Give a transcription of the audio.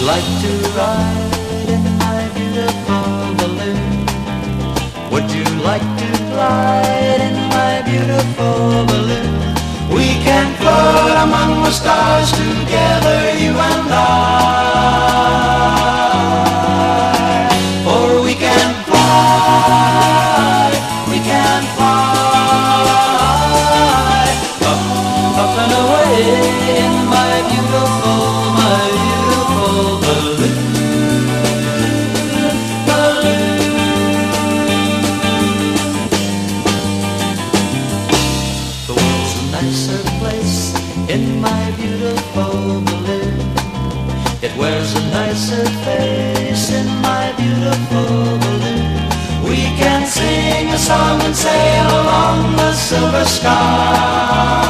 like to ride in my beautiful balloon? Would you like to glide in my beautiful balloon? We can float among the stars together, you and I. Or we can fly, we can fly up, up and away in my beautiful balloon. The world's a nicer place in my beautiful balloon. It wears a nicer face in my beautiful balloon. We can sing a song and sail along the silver sky.